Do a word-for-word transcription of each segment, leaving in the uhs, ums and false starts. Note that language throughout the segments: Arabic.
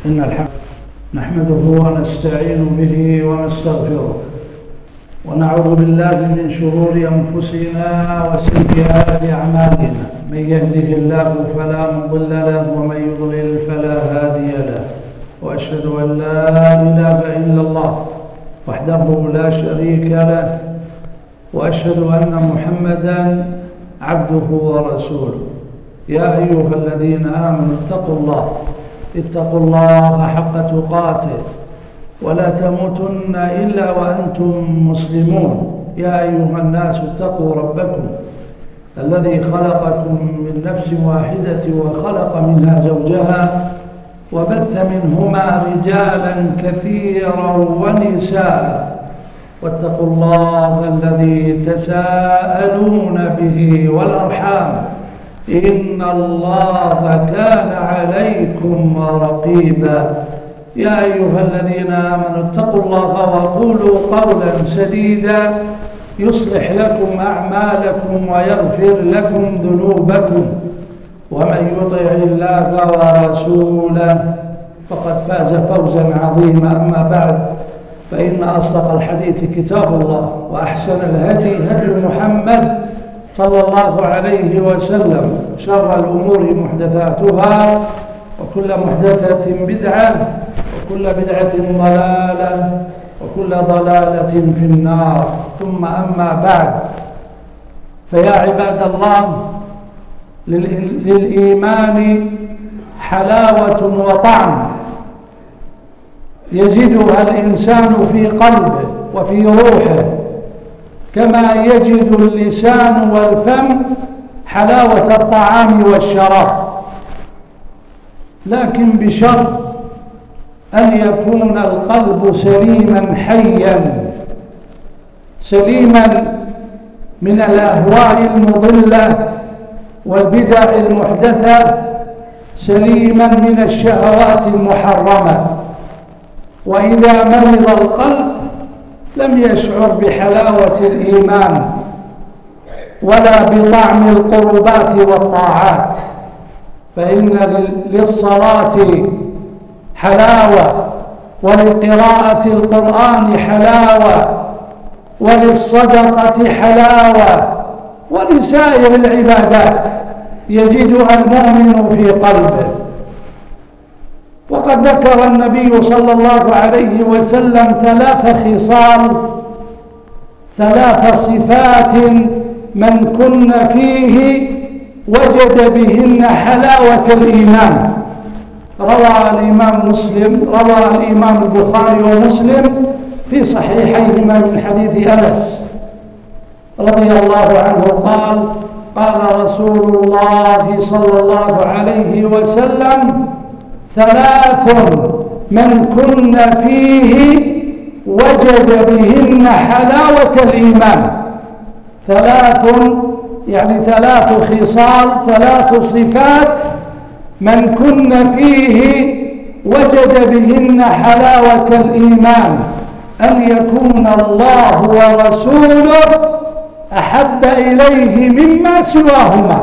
إن الحمد نحمده ونستعين به ونستغفره ونعوذ بالله من شرور أنفسنا وسيئات أعمالنا. من يهده الله فلا مضل له ومن يضلل فلا هادي له، وأشهد أن لا إله إلا الله وحده لا شريك له، وأشهد أن محمدا عبده ورسوله. يا أيها الذين آمنوا اتقوا الله اتقوا الله حق تقاته ولا تموتن إلا وأنتم مسلمون. يا أيها الناس اتقوا ربكم الذي خلقكم من نفس واحدة وخلق منها زوجها وبث منهما رجالا كثيرا ونساء، واتقوا الله الذي تساءلون به والأرحام إن الله كان عليكم رقيبا. يا أيها الذين آمنوا اتقوا الله وقولوا قولا سديدا يصلح لكم أعمالكم ويغفر لكم ذنوبكم، ومن يطع الله ورسوله فقد فاز فوزا عظيما. أما بعد، فإن أصدق الحديث كتاب الله، وأحسن الهدي هدي محمد صلى الله عليه وسلم، شر الأمور محدثاتها، وكل محدثة بدعة، وكل بدعة ضلالة، وكل ضلالة في النار. ثم أما بعد، فيا عباد الله، للإيمان حلاوة وطعم يجدها الإنسان في قلبه وفي روحه، كما يجد اللسان والفم حلاوة الطعام والشراب، لكن بشرط أن يكون القلب سليما حيا، سليما من الأهواء المضلة والبدع المحدثة، سليما من الشهوات المحرمة. وإذا مرض القلب لم يشعر بحلاوة الإيمان ولا بطعم القربات والطاعات. فإن للصلاة حلاوة، ولقراءة القرآن حلاوة، وللصدقة حلاوة، ولسائر العبادات يجدها المؤمن في قلبه. وقد ذكر النبي صلى الله عليه وسلم ثلاث خصال، ثلاث صفات من كن فيه وجد بهن حلاوة الإيمان. روى الإمام مسلم روى الإمام البخاري ومسلم في صحيحيهما من حديث أنس رضي الله عنه قال: قال رسول الله صلى الله عليه وسلم: ثلاث من كن فيه وجد بهن حلاوة الإيمان. ثلاث يعني ثلاث خصال، ثلاث صفات من كن فيه وجد بهن حلاوة الإيمان: أن يكون الله ورسوله أحب إليه مما سواهما،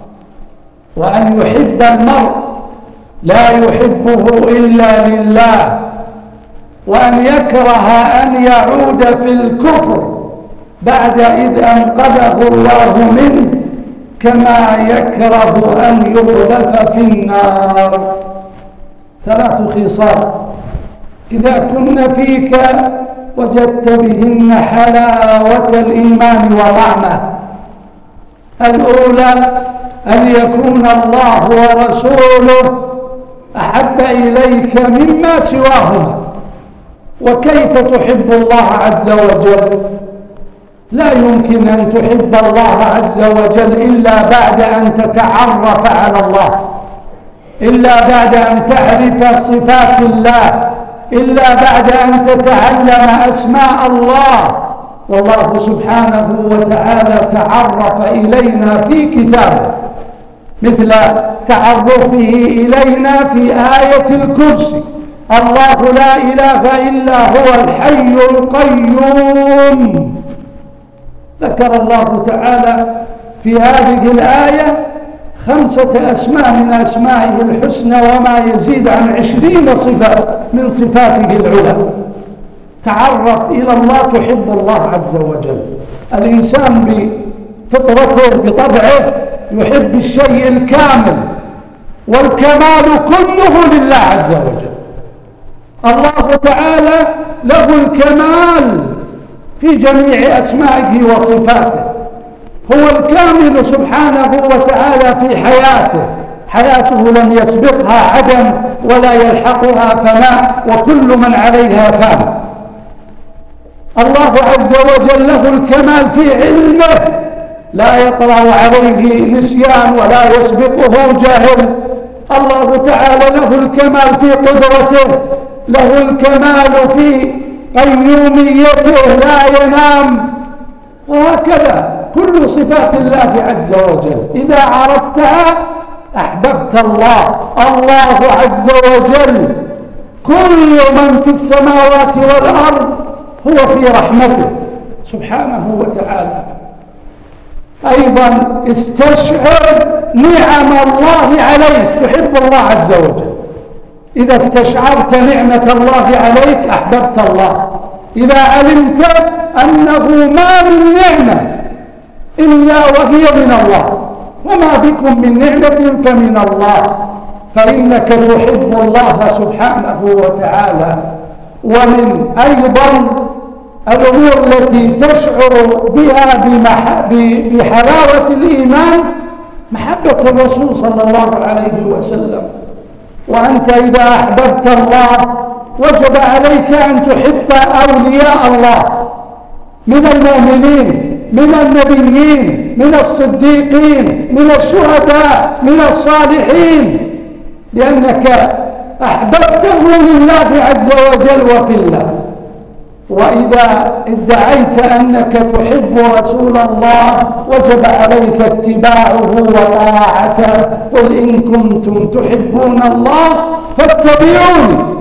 وأن يحب المرء لا يحبه إلا لله، وأن يكره أن يعود في الكفر بعد إذ أنقذه الله منه، كما يكره أن يقذف في النار. ثلاث خصال إذا كن فيك وجدت بهن حلاوة الإيمان وطعمه. الأولى أن يكون الله ورسوله أحب إليك مما سواهما. وكيف تحب الله عز وجل؟ لا يمكن أن تحب الله عز وجل إلا بعد أن تتعرف على الله، إلا بعد أن تعرف صفات الله، إلا بعد أن تتعلم أسماء الله. والله سبحانه وتعالى تعرف إلينا في كتابه، مثل تعرفه إلينا في آية الكرسي: الله لا إله إلا هو الحي القيوم. ذكر الله تعالى في هذه الآية خمسة أسماء من أسمائه الحسنى وما يزيد عن عشرين صفة من صفاته العلى. تعرف إلى الله تحب الله عز وجل. الإنسان بفطرته بطبعه يحب الشيء الكامل، والكمال كله لله عز وجل. الله تعالى له الكمال في جميع أسمائه وصفاته، هو الكامل سبحانه وتعالى في حياته، حياته لم يسبقها عدم ولا يلحقها فناء، وكل من عليها فان. الله عز وجل له الكمال في علمه، لا يطرأ عليه نسيان ولا يسبقه جاهل. الله تعالى له الكمال في قدرته، له الكمال في قيوميته لا ينام، وهكذا كل صفات الله عز وجل إذا عرفتها أحببت الله. الله عز وجل كل من في السماوات والأرض هو في رحمته سبحانه وتعالى. أيضا استشعر نعم الله عليك، تحب الله عز وجل. إذا استشعرت نعمة الله عليك أحببت الله. إذا علمت أنه ما من نعمة إلا وهي من الله، وما بكم من نعمة فمن الله، فإنك تحب الله سبحانه وتعالى. ومن أيضا الأمور التي تشعر بها بحلاوة الإيمان محبة الرسول صلى الله عليه وسلم. وأنت إذا أحببت الله وجب عليك أن تحب أولياء الله من المؤمنين، من النبيين، من الصديقين، من الشهداء، من الصالحين، لأنك أحببتهم لله عز وجل وفي الله. وإذا ادعيت أنك تحب رسول الله وجب عليك اتباعه وطاعته. قل إن كنتم تحبون الله فاتبعوني.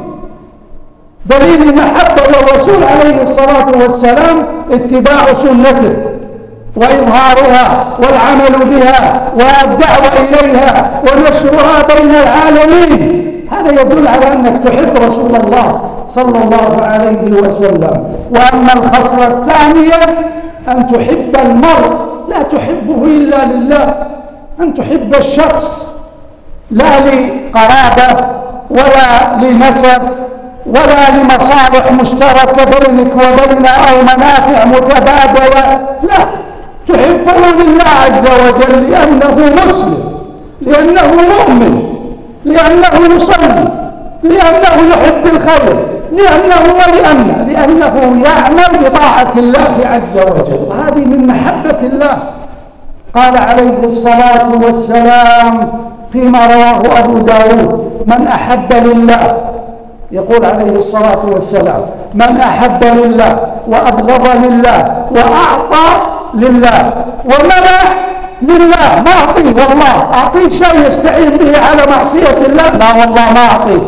دليل محبة الرسول عليه الصلاة والسلام اتباع سنته وإظهارها والعمل بها والدعوة إليها ونشرها بين العالمين. هذا يدل على أنك تحب رسول الله صلى الله عليه وسلم. وأما الخصلة الثانية أن تحب المرء، لا تحبه إلا لله، أن تحب الشخص لا لقرابة ولا لنسب ولا لمصالح مشتركة بينك وبينه أو منافع متبادلة، لا، تحبه لله عز وجل لأنه مسلم، لأنه مؤمن، لأنه يصلي، لأنه يحب الخير، لأنه ولأنه لأنه يعمل بطاعة الله عز وجل. وهذه من محبة الله. قال عليه الصلاة والسلام فيما رواه أبو داود: من أحب لله، يقول عليه الصلاة والسلام: من أحب لله وأبغض لله وأعطى لله ومنع لله. ما أعطيه والله، أعطيه شيء يستعين به على معصية الله، لا والله ما أعطيه.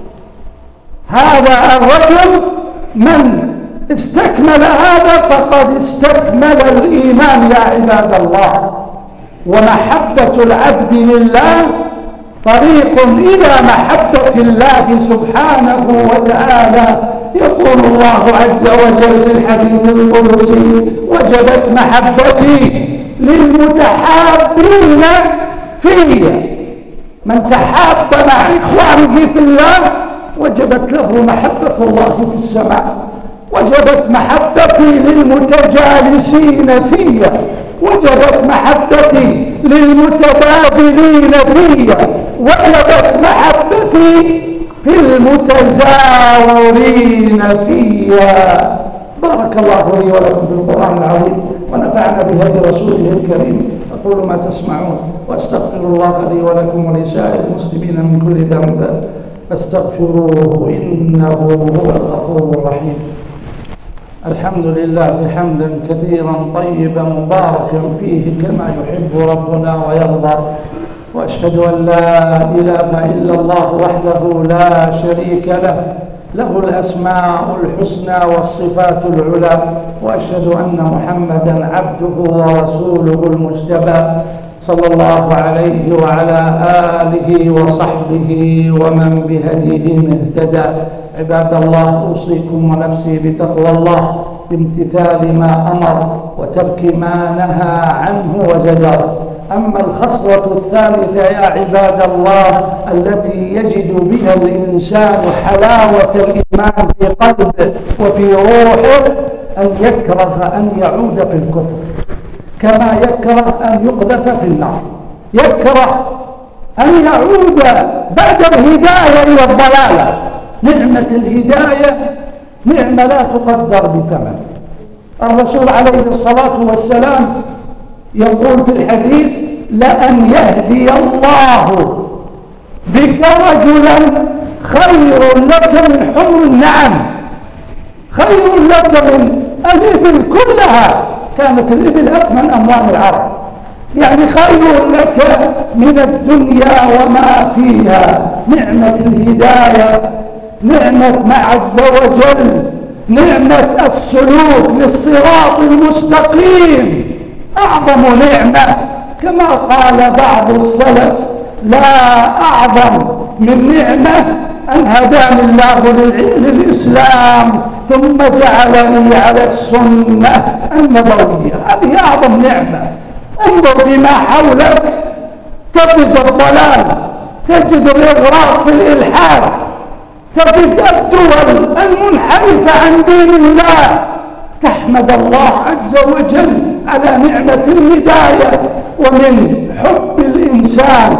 هذا الرجل من استكمل هذا فقد استكمل الإيمان يا عباد الله. ومحبة العبد لله طريق إلى محبة الله سبحانه وتعالى. يقول الله عز وجل في الحديث القدسي: وجبت محبتي للمتحابين في. من تحاب مع إخوانه في الله وجبت له محبة الله في السماء. وجبت محبتي للمتجالسين في، وجبت محبتي للمتبادلين في، وجبت محبتي في المتزاورين فيها. بارك الله لي ولكم في القرآن العظيم ونفعنا بهدي رسوله الكريم. أقول ما تسمعون وأستغفر الله لي ولكم ولسائر المسلمين من كل ذنب فاستغفروه إنه هو الغفور الرحيم. الحمد لله حمدا كثيرا طيبا مباركا فيه كما يحب ربنا ويرضى. وأشهد أن لا إله إلا الله وحده لا شريك له، له الأسماء الحسنى والصفات العلى. وأشهد أن محمدا عبده ورسوله المجتبى صلى الله عليه وعلى آله وصحبه ومن بهديه اهتدى. عباد الله، أوصيكم ونفسي بتقوى الله بامتثال ما أمر وترك ما نهى عنه وزجر. أما الخصلة الثالثة يا عباد الله التي يجد بها الإنسان حلاوة الإيمان في قلبه وفي روحه، أن يكره أن يعود في الكفر، كما يكره أن يقذف في النار. يكره أن يعود بعد الهداية إلى الضلالة. نعمة الهداية نعمة لا تقدر بثمن. الرسول عليه الصلاة والسلام يقول في الحديث: لأن يهدي الله بك رجلا خير لك من حمر النعم، خير لك من الإبل كلها. كانت الإبل أثمن أموال العرب، يعني خير لك من الدنيا وما فيها. نعمة الهداية، نعمة مع عز وجل، نعمة السلوك للصراط المستقيم أعظم نعمة. كما قال بعض السلف: لا أعظم من نعمة أن هداني الله للإسلام ثم جعلني على السنة النبوية. هذه أعظم نعمة. انظر فيما حولك تجد الضلال، تجد الإغراق في الإلحاد، تجد الدول المنحرفة عن دين الله. تحمد الله عز وجل على نعمة الهداية، ومن حب الإنسان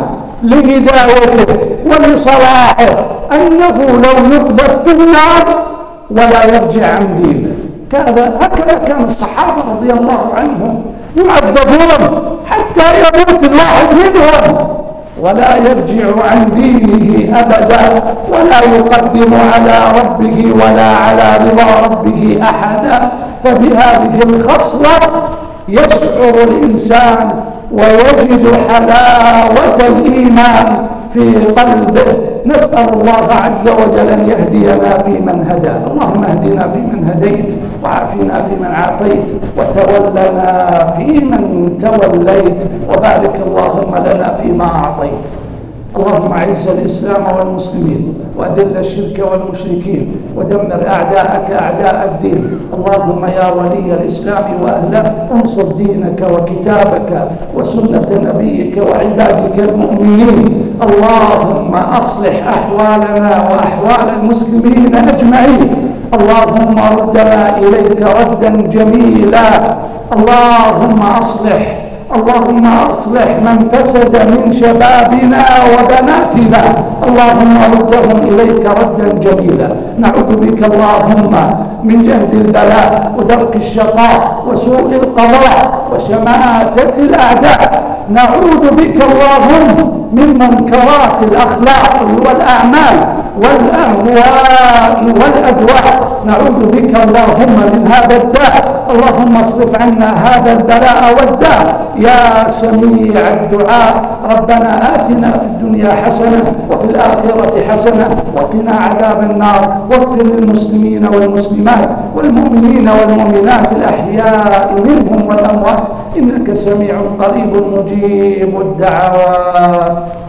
لهدايته ولصلاحه أنه لو يقذف في النار ولا يرجع عن دينه. هكذا كان الصحابة رضي الله عنهم يعذبون حتى يموت الواحد منهم ولا يرجع عن دينه أبدا، ولا يقدم على ربه ولا على رضا ربه أحدا. فبهذه الخصلة يشعر الإنسان ويجد حلاوة الإيمان في قلبه. نسأل الله عز وجل أن يهدينا فيمن هدى. اللهم اهدنا فيمن هديت، وعافنا فيمن عافيت، وتولنا فيمن توليت، وبارك اللهم لنا فيما أعطيت. اللهم اعز الإسلام والمسلمين، وأذل الشرك والمشركين، ودمر أعداءك أعداء الدين. اللهم يا ولي الإسلام وأهله، انصر دينك وكتابك وسنة نبيك وعبادك المؤمنين. اللهم أصلح أحوالنا وأحوال المسلمين أجمعين. اللهم ردنا إليك ردا جميلا. اللهم أصلح اللهم أصلح من فسد من شبابنا وبناتنا. اللهم ردهم إليك ردا جميلا. نعوذ بك اللهم من جهد البلاء ودرك الشقاء وسوء القضاء وشماتة الأعداء. نعوذ بك اللهم من منكرات الأخلاق والأعمال والأهواء والأدواء. نعوذ بك اللهم من هذا الداء. اللهم اصرف عنا هذا البلاء والداء يا سميع الدعاء. ربنا آتنا في الدنيا حسنة وفي الآخرة حسنة وقنا عذاب النار. واغفر للمسلمين والمسلمات والمؤمنين والمؤمنات الأحياء منهم والأموات، إنك سميع قريب مجيب الدعوات.